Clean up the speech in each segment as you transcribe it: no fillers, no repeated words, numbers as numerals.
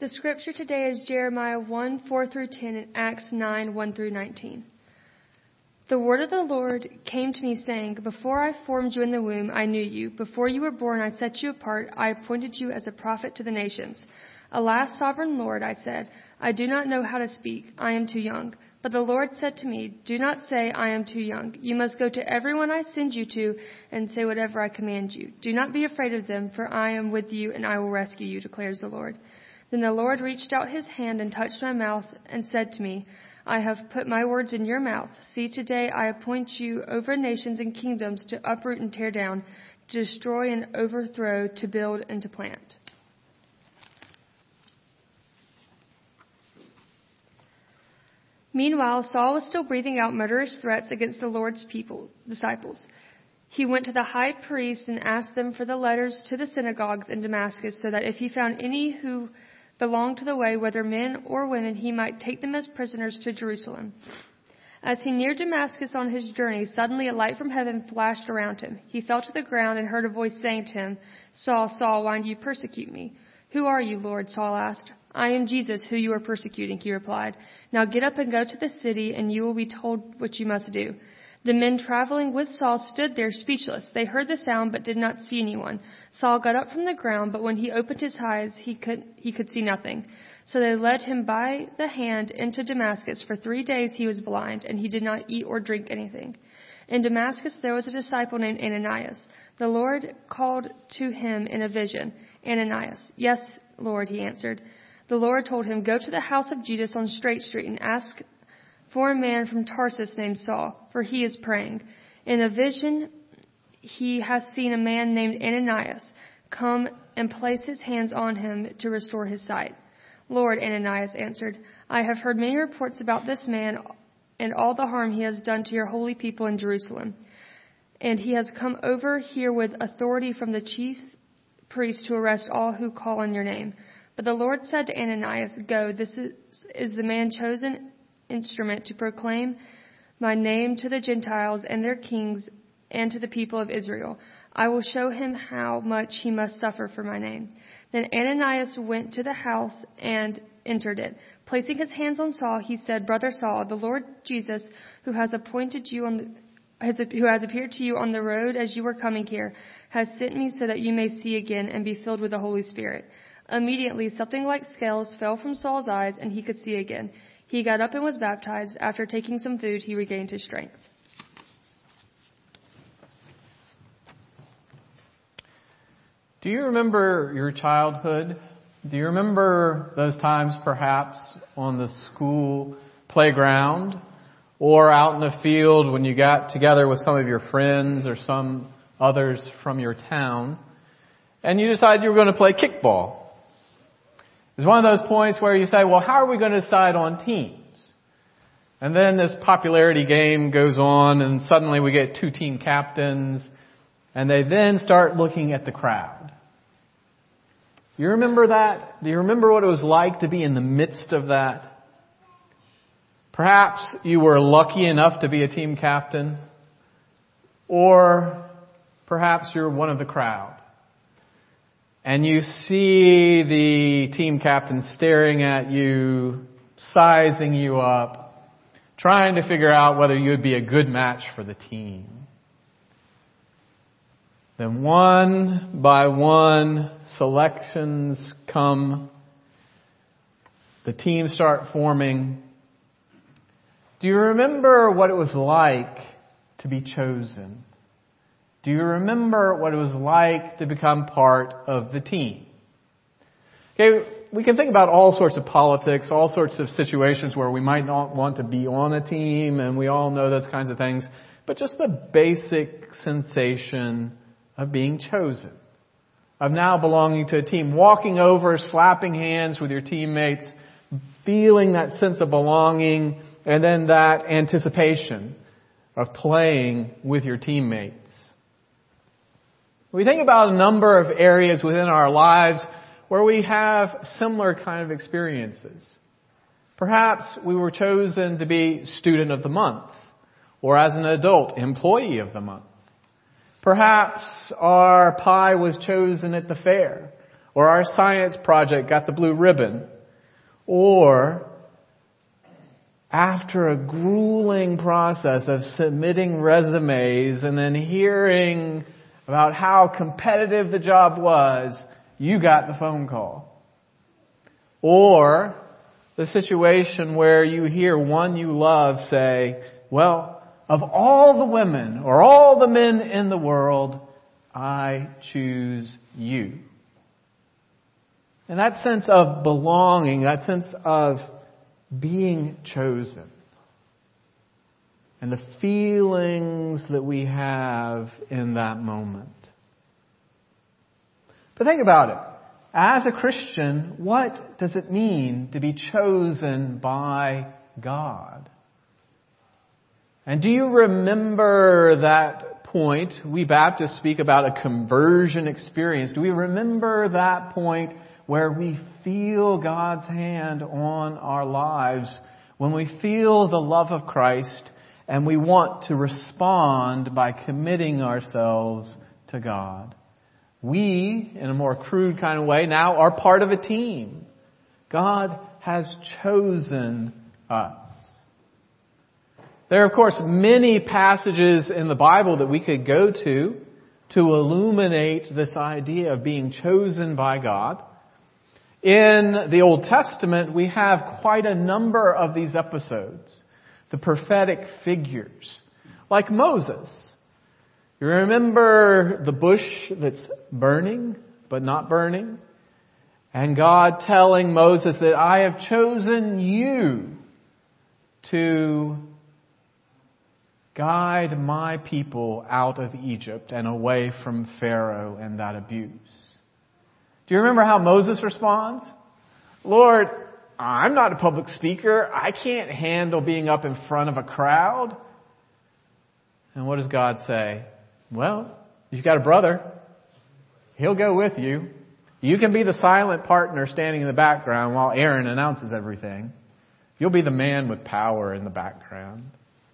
The scripture today is Jeremiah 1:4-10 and Acts 9:1-19. The word of the Lord came to me saying, Before I formed you in the womb, I knew you. Before you were born, I set you apart. I appointed you as a prophet to the nations. Alas, sovereign Lord, I said, I do not know how to speak. I am too young. But the Lord said to me, Do not say, I am too young. You must go to everyone I send you to and say whatever I command you. Do not be afraid of them, for I am with you and I will rescue you, declares the Lord. Then the Lord reached out his hand and touched my mouth and said to me, I have put my words in your mouth. See, today I appoint you over nations and kingdoms to uproot and tear down, to destroy and overthrow, to build and to plant. Meanwhile, Saul was still breathing out murderous threats against the Lord's disciples. He went to the high priest and asked them for the letters to the synagogues in Damascus, so that if he found any who belonged to the way, whether men or women, he might take them as prisoners to Jerusalem. As he neared Damascus on his journey, suddenly a light from heaven flashed around him. He fell to the ground and heard a voice saying to him, Saul, Saul, why do you persecute me? Who are you, Lord? Saul asked. I am Jesus, who you are persecuting, he replied. Now get up and go to the city, and you will be told what you must do. The men traveling with Saul stood there speechless. They heard the sound but did not see anyone. Saul got up from the ground, but when he opened his eyes, he could see nothing. So they led him by the hand into Damascus. For 3 days he was blind, and he did not eat or drink anything. In Damascus there was a disciple named Ananias. The Lord called to him in a vision, Ananias. Yes, Lord, he answered. The Lord told him, Go to the house of Judas on Straight Street and ask for a man from Tarsus named Saul, for he is praying. In a vision, he has seen a man named Ananias come and place his hands on him to restore his sight. Lord, Ananias answered, I have heard many reports about this man and all the harm he has done to your holy people in Jerusalem. And he has come over here with authority from the chief priest to arrest all who call on your name. But the Lord said to Ananias, Go, this is the man chosen instrument to proclaim my name to the Gentiles and their kings and to the people of Israel. I will show him how much he must suffer for my name. Then Ananias went to the house and entered it. Placing his hands on Saul, he said, Brother Saul, the Lord Jesus, who has appeared to you on the road as you were coming here, has sent me so that you may see again and be filled with the Holy Spirit. Immediately, something like scales fell from Saul's eyes, and he could see again. He got up and was baptized. After taking some food, he regained his strength. Do you remember your childhood? Do you remember those times perhaps on the school playground or out in the field when you got together with some of your friends or some others from your town and you decided you were going to play kickball? It's one of those points where you say, well, how are we going to decide on teams? And then this popularity game goes on and suddenly we get 2 team captains and they then start looking at the crowd. You remember that? Do you remember what it was like to be in the midst of that? Perhaps you were lucky enough to be a team captain, or perhaps you're one of the crowd. And you see the team captain staring at you, sizing you up, trying to figure out whether you would be a good match for the team. Then one by one, selections come. The teams start forming. Do you remember what it was like to be chosen? Do you remember what it was like to become part of the team? Okay, we can think about all sorts of politics, all sorts of situations where we might not want to be on a team, and we all know those kinds of things. But just the basic sensation of being chosen, of now belonging to a team, walking over, slapping hands with your teammates, feeling that sense of belonging, and then that anticipation of playing with your teammates. We think about a number of areas within our lives where we have similar kind of experiences. Perhaps we were chosen to be student of the month, or as an adult, employee of the month. Perhaps our pie was chosen at the fair, or our science project got the blue ribbon. Or after a grueling process of submitting resumes and then hearing about how competitive the job was, you got the phone call. Or the situation where you hear one you love say, well, of all the women or all the men in the world, I choose you. And that sense of belonging, that sense of being chosen, and the feelings that we have in that moment. But think about it. As a Christian, what does it mean to be chosen by God? And do you remember that point? We Baptists speak about a conversion experience. Do we remember that point where we feel God's hand on our lives, when we feel the love of Christ and we want to respond by committing ourselves to God? We, in a more crude kind of way, now are part of a team. God has chosen us. There are, of course, many passages in the Bible that we could go to illuminate this idea of being chosen by God. In the Old Testament, we have quite a number of these episodes. The prophetic figures, like Moses. You remember the bush that's burning, but not burning? And God telling Moses that I have chosen you to guide my people out of Egypt and away from Pharaoh and that abuse. Do you remember how Moses responds? Lord, I'm not a public speaker. I can't handle being up in front of a crowd. And what does God say? Well, you've got a brother. He'll go with you. You can be the silent partner standing in the background while Aaron announces everything. You'll be the man with power in the background.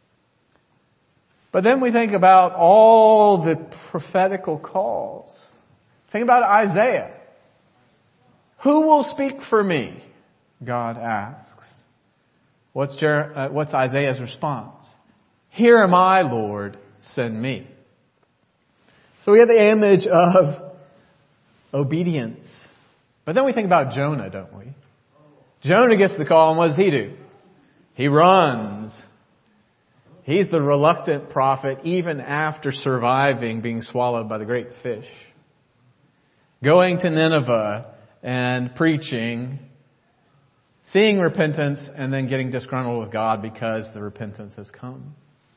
But then we think about all the prophetical calls. Think about Isaiah. Who will speak for me? God asks. What's Isaiah's response? Here am I, Lord, send me. So we have the image of obedience. But then we think about Jonah, don't we? Jonah gets the call, and what does he do? He runs. He's the reluctant prophet even after surviving being swallowed by the great fish. Going to Nineveh and preaching, seeing repentance, and then getting disgruntled with God because the repentance has come.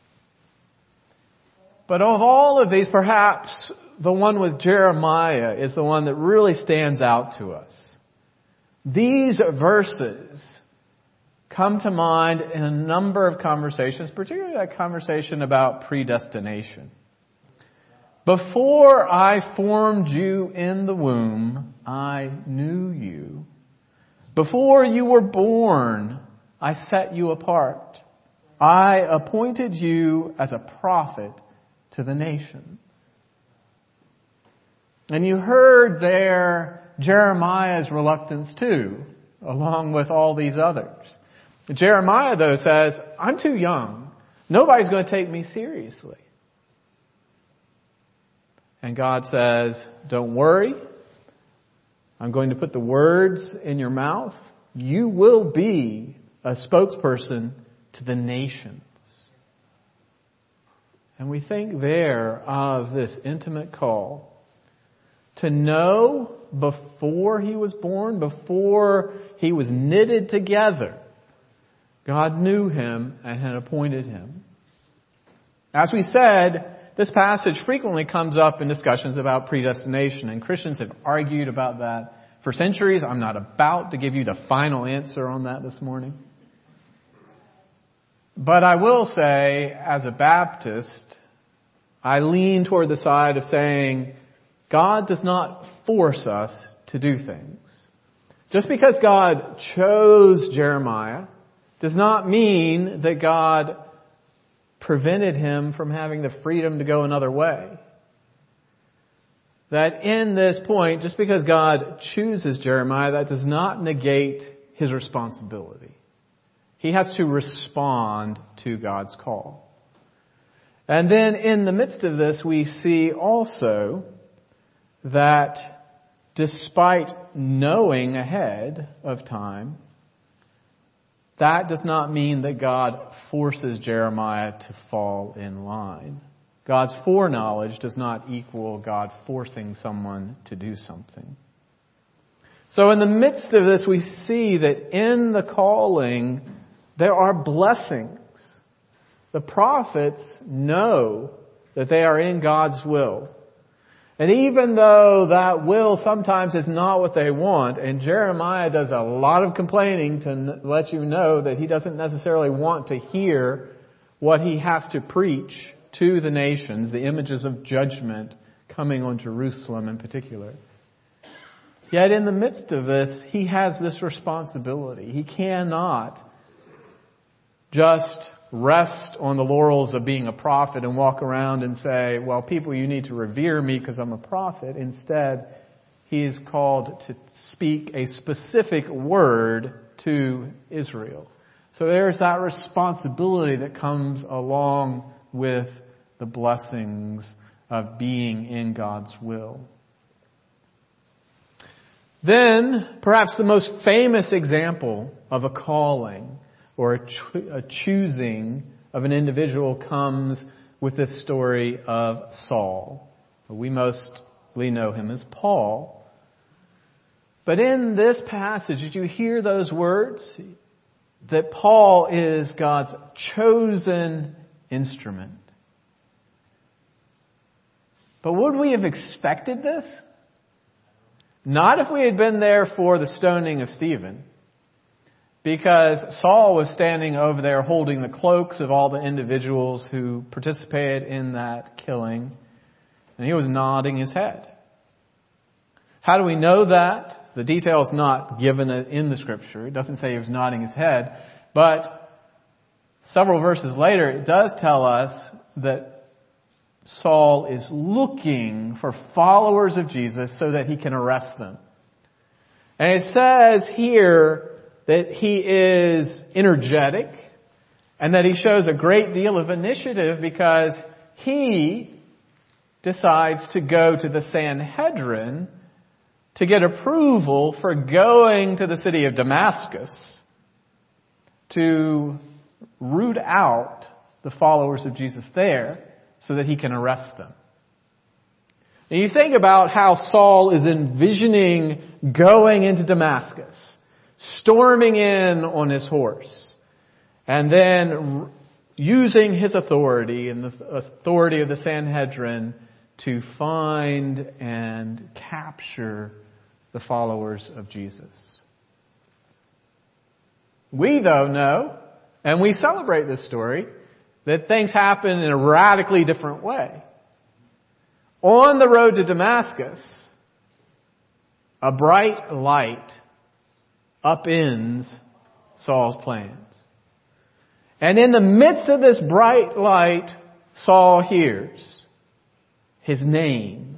But of all of these, perhaps the one with Jeremiah is the one that really stands out to us. These verses come to mind in a number of conversations, particularly that conversation about predestination. Before I formed you in the womb, I knew you. Before you were born, I set you apart. I appointed you as a prophet to the nations. And you heard there Jeremiah's reluctance too, along with all these others. Jeremiah, though, says, I'm too young. Nobody's going to take me seriously. And God says, don't worry. I'm going to put the words in your mouth. You will be a spokesperson to the nations. And we think there of this intimate call to know before he was born, before he was knitted together, God knew him and had appointed him. As we said, this passage frequently comes up in discussions about predestination, and Christians have argued about that for centuries. I'm not about to give you the final answer on that this morning. But I will say, as a Baptist, I lean toward the side of saying, God does not force us to do things. Just because God chose Jeremiah does not mean that God prevented him from having the freedom to go another way. That in this point, just because God chooses Jeremiah, that does not negate his responsibility. He has to respond to God's call. And then in the midst of this, we see also that despite knowing ahead of time, that does not mean that God forces Jeremiah to fall in line. God's foreknowledge does not equal God forcing someone to do something. So in the midst of this, we see that in the calling, there are blessings. The prophets know that they are in God's will. And even though that will sometimes is not what they want, and Jeremiah does a lot of complaining to let you know that he doesn't necessarily want to hear what he has to preach to the nations, the images of judgment coming on Jerusalem in particular. Yet in the midst of this, he has this responsibility. He cannot just rest on the laurels of being a prophet and walk around and say, well, people, you need to revere me because I'm a prophet. Instead, he is called to speak a specific word to Israel. So there's that responsibility that comes along with the blessings of being in God's will. Then, perhaps the most famous example of a calling or a choosing of an individual comes with this story of Saul. We mostly know him as Paul. But in this passage, did you hear those words? That Paul is God's chosen instrument. But would we have expected this? Not if we had been there for the stoning of Stephen. Because Saul was standing over there holding the cloaks of all the individuals who participated in that killing. And he was nodding his head. How do we know that? The detail is not given in the scripture. It doesn't say he was nodding his head. But several verses later, it does tell us that Saul is looking for followers of Jesus so that he can arrest them. And it says here that he is energetic and that he shows a great deal of initiative because he decides to go to the Sanhedrin to get approval for going to the city of Damascus to root out the followers of Jesus there so that he can arrest them. And you think about how Saul is envisioning going into Damascus, storming in on his horse, and then using his authority and the authority of the Sanhedrin to find and capture the followers of Jesus. We, though, know, and we celebrate this story, that things happen in a radically different way. On the road to Damascus, a bright light upends Saul's plans. And in the midst of this bright light, Saul hears his name.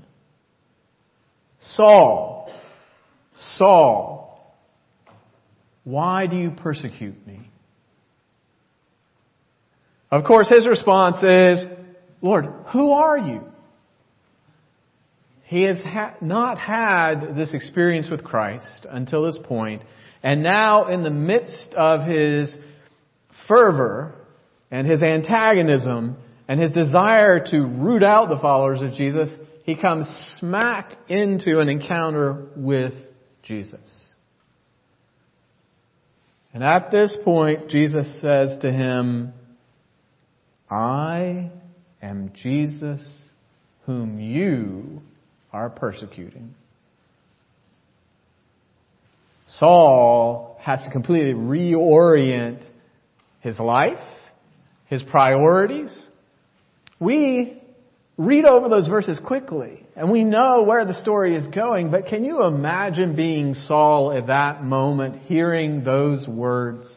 Saul, Saul, why do you persecute me? Of course, his response is, Lord, who are you? He has not had this experience with Christ until this point. And now in the midst of his fervor and his antagonism and his desire to root out the followers of Jesus, he comes smack into an encounter with Jesus. And at this point, Jesus says to him, I am Jesus whom you are persecuting. Saul has to completely reorient his life, his priorities. We read over those verses quickly, and we know where the story is going, but can you imagine being Saul at that moment, hearing those words?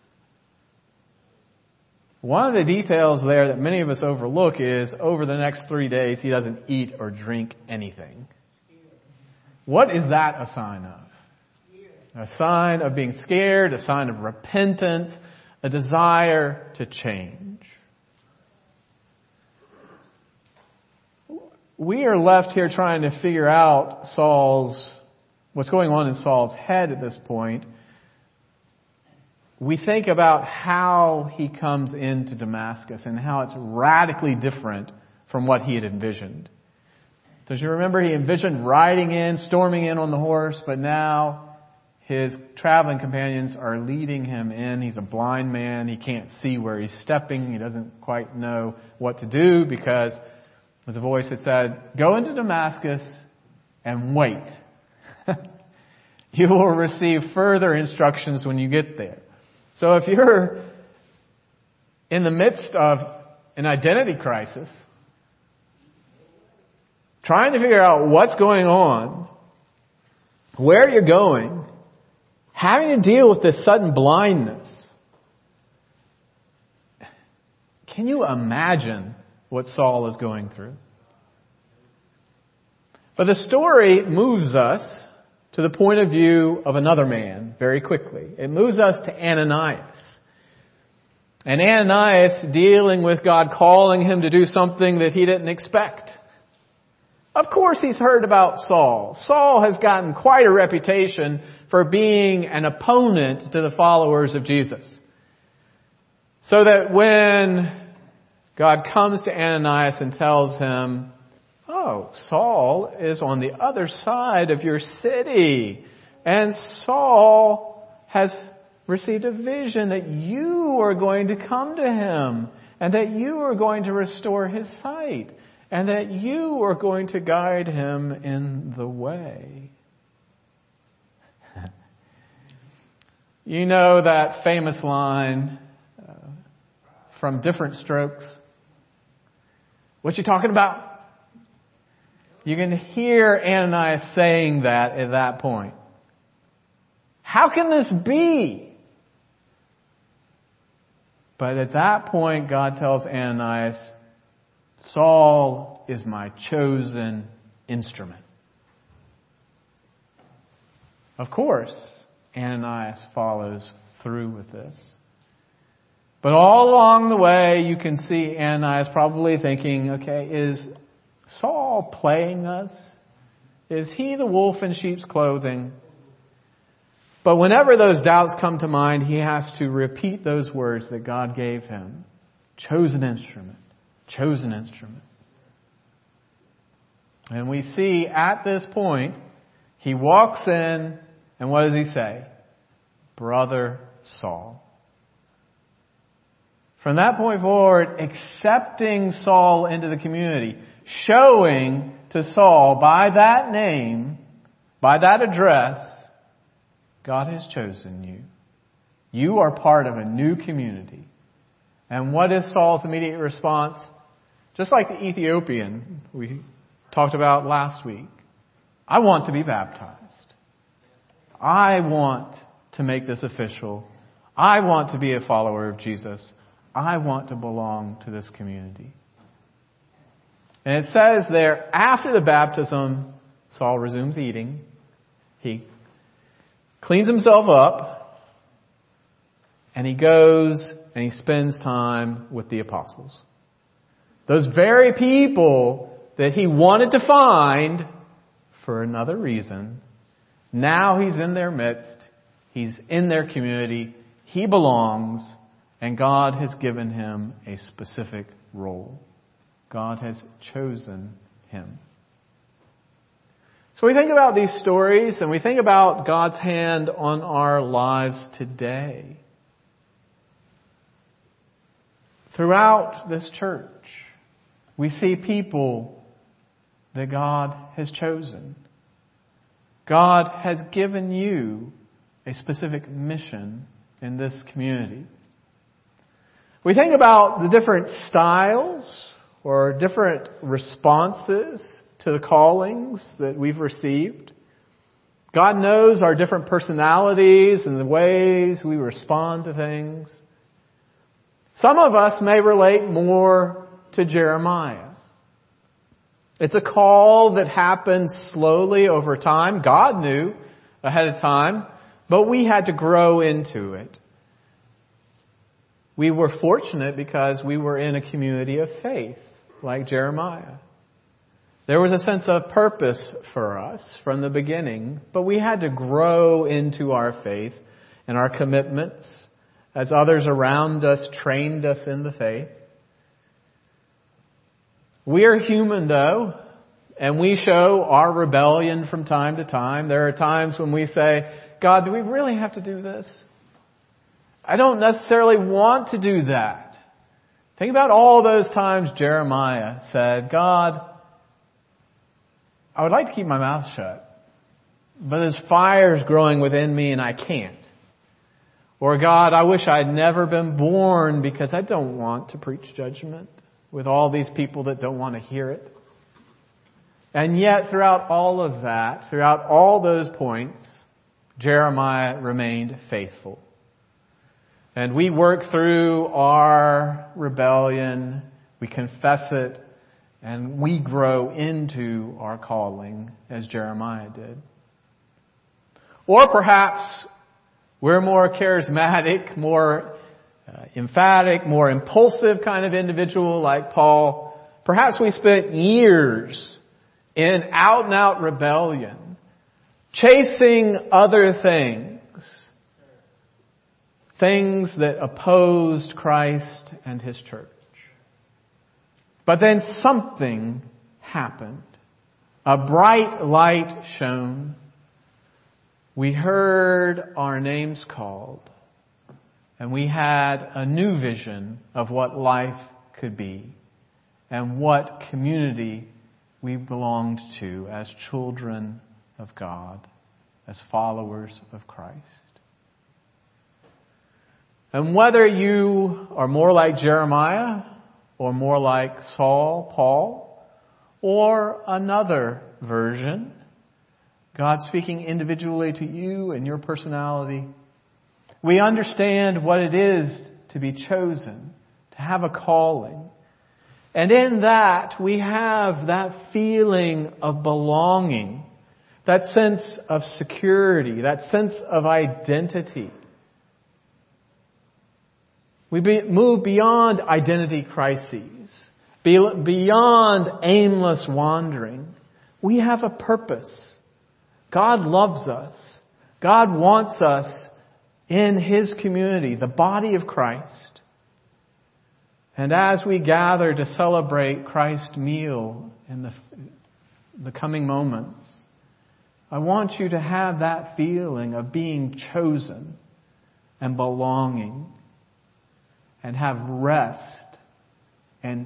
One of the details there that many of us overlook is over the next 3 days he doesn't eat or drink anything. What is that a sign of? A sign of being scared, a sign of repentance, a desire to change. We are left here trying to figure out what's going on in Saul's head at this point. We think about how he comes into Damascus and how it's radically different from what he had envisioned. Does you remember he envisioned riding in, storming in on the horse, but now his traveling companions are leading him in. He's a blind man. He can't see where he's stepping. He doesn't quite know what to do because the voice had said, "Go into Damascus and wait. You will receive further instructions when you get there." So if you're in the midst of an identity crisis, trying to figure out what's going on, where you're going, having to deal with this sudden blindness, can you imagine what Saul is going through? But the story moves us to the point of view of another man very quickly. It moves us to Ananias. And Ananias dealing with God calling him to do something that he didn't expect. Of course he's heard about Saul. Saul has gotten quite a reputation for being an opponent to the followers of Jesus. So that when God comes to Ananias and tells him, "Oh, Saul is on the other side of your city. And Saul has received a vision that you are going to come to him and that you are going to restore his sight and that you are going to guide him in the way." You know that famous line from Different Strokes? "What you talking about?" You can hear Ananias saying that at that point. How can this be? But at that point, God tells Ananias, "Saul is my chosen instrument." Of course, Ananias follows through with this. But all along the way, you can see Ananias probably thinking, okay, is Saul playing us? Is he the wolf in sheep's clothing? But whenever those doubts come to mind, he has to repeat those words that God gave him. Chosen instrument. Chosen instrument. And we see at this point, he walks in, and what does he say? "Brother Saul." From that point forward, accepting Saul into the community, showing to Saul by that name, by that address, God has chosen you. You are part of a new community. And what is Saul's immediate response? Just like the Ethiopian we talked about last week. I want to be baptized. I want to make this official. I want to be a follower of Jesus. I want to belong to this community. And it says there, after the baptism, Saul resumes eating. He cleans himself up. And he goes and he spends time with the apostles. Those very people that he wanted to find for another reason. Now he's in their midst. He's in their community. He belongs. And God has given him a specific role. God has chosen him. So we think about these stories and we think about God's hand on our lives today. Throughout this church, we see people that God has chosen. God has given you a specific mission in this community. We think about the different styles or different responses to the callings that we've received. God knows our different personalities and the ways we respond to things. Some of us may relate more to Jeremiah. It's a call that happens slowly over time. God knew ahead of time But we had to grow into it. We were fortunate because we were in a community of faith, like Jeremiah. There was a sense of purpose for us from the beginning, but we had to grow into our faith and our commitments as others around us trained us in the faith. We are human, though, and we show our rebellion from time to time. There are times when we say, God, do we really have to do this? I don't necessarily want to do that. Think about all those times Jeremiah said, God, I would like to keep my mouth shut, but there's fires growing within me and I can't. Or God, I wish I'd never been born because I don't want to preach judgment with all these people that don't want to hear it. And yet throughout all of that, throughout all those points, Jeremiah remained faithful. And we work through our rebellion, we confess it, and we grow into our calling as Jeremiah did. Or perhaps we're more charismatic, more emphatic, more impulsive kind of individual like Paul. Perhaps we spent years in out and out rebellion, chasing other things that opposed Christ and His church. But then something happened. A bright light shone. We heard our names called. And we had a new vision of what life could be and what community we belonged to as children of God, as followers of Christ. And whether you are more like Jeremiah or more like Saul, Paul, or another version, God speaking individually to you and your personality, we understand what it is to be chosen, to have a calling. And in that, we have that feeling of belonging, that sense of security, that sense of identity. We move beyond identity crises, beyond aimless wandering. We have a purpose. God loves us. God wants us in His community, the body of Christ. And as we gather to celebrate Christ's meal in the coming moments, I want you to have that feeling of being chosen and belonging and have rest and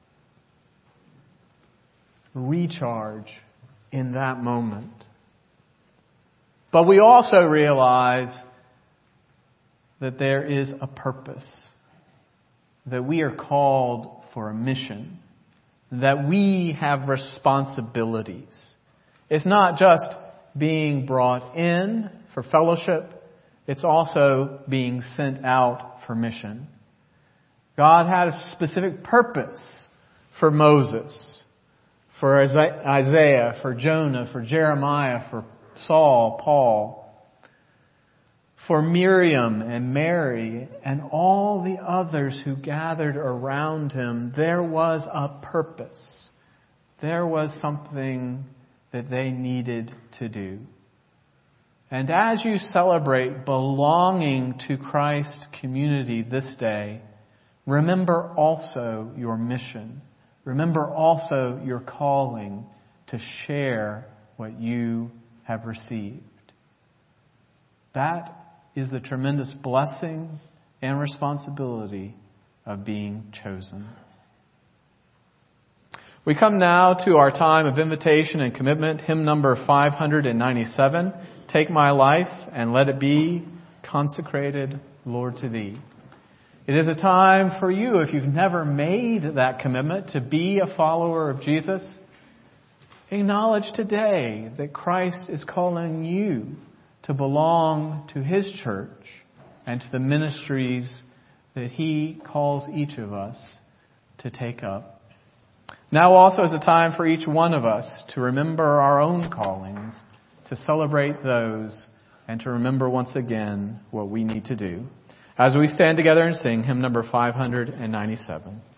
recharge in that moment. But we also realize that there is a purpose, that we are called for a mission, that we have responsibilities. It's not just being brought in for fellowship, it's also being sent out for mission. God had a specific purpose for Moses, for Isaiah, for Jonah, for Jeremiah, for Saul, Paul, for Miriam and Mary and all the others who gathered around him. There was a purpose. There was something that they needed to do. And as you celebrate belonging to Christ's community this day, remember also your mission. Remember also your calling to share what you have received. That is the tremendous blessing and responsibility of being chosen. We come now to our time of invitation and commitment, hymn number 597, Take My Life and Let It Be Consecrated, Lord, to Thee. It is a time for you, if you've never made that commitment to be a follower of Jesus, acknowledge today that Christ is calling you to belong to His church and to the ministries that He calls each of us to take up. Now also is a time for each one of us to remember our own callings, to celebrate those, and to remember once again what we need to do as we stand together and sing hymn number 597.